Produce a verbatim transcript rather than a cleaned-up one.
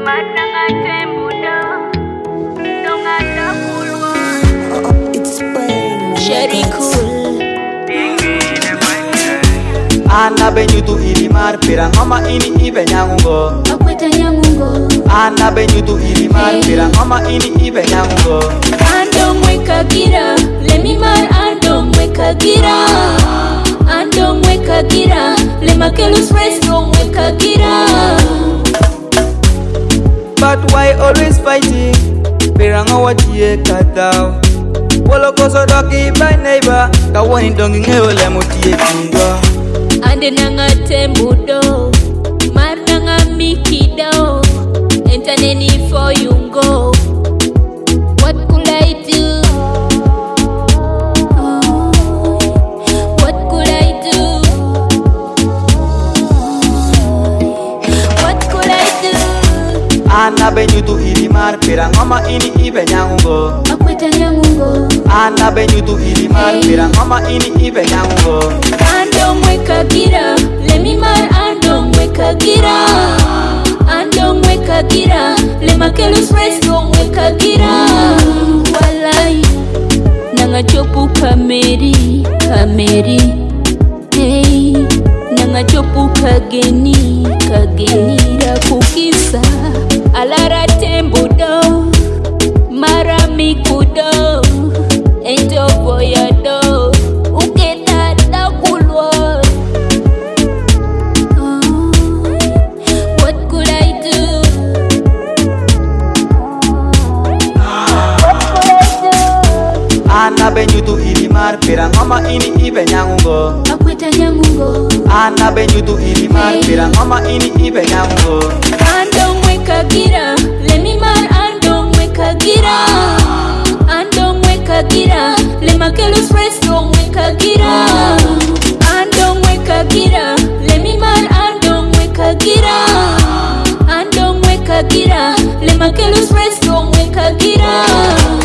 Sherry cool. Ana benyutu ilimar pirangoma ini ibe nyangungo. Akweta nyangungo. Ana benyutu ilimar pirangoma ini ibe nyangungo. Ando mweka gira, lemi mar ando mweka gira. Ando mweka gira, lema kelus resto mweka gira. But why always fighting? Pirangowa tie katao. Wolo koso doki by neighbor, kawani dongi ngewele mutie kundwa. Ande nanga tembudo, mar nanga mikido. Entaneni for you go. What could I do? Oh, what could I do? What could I do? Ana benyutu ilimar pirangoma ini ibe nyangungo. Akweta nyangungo. Ana benyutu ilimar pirangoma ini ibe nyangungo. Ando mweka gira, lemi mar ando mweka gira. Ando mweka gira, lema kelus resto mweka gira. Walai, nanga chopu kameri, kameri. Hey, nanga chopu kageni, kageni. Rakukisa, alara tembudo, mara mikudo. Ento boyado, uketa da kulwo. Oh, what could I do? What could I do? Ana benyutu ilimar pirangoma ini ibe nyangungo. Akweta nyangungo. Ana benyutu ilimar pirangoma ini ibe nyangungo. Ando mweka gira, lemi mar ando mweka gira. Ando mweka gira, lema kelus resto mweka gira. Ando mweka gira, lemi mar ando mweka gira. Ando mweka gira, lema kelus resto mweka gira.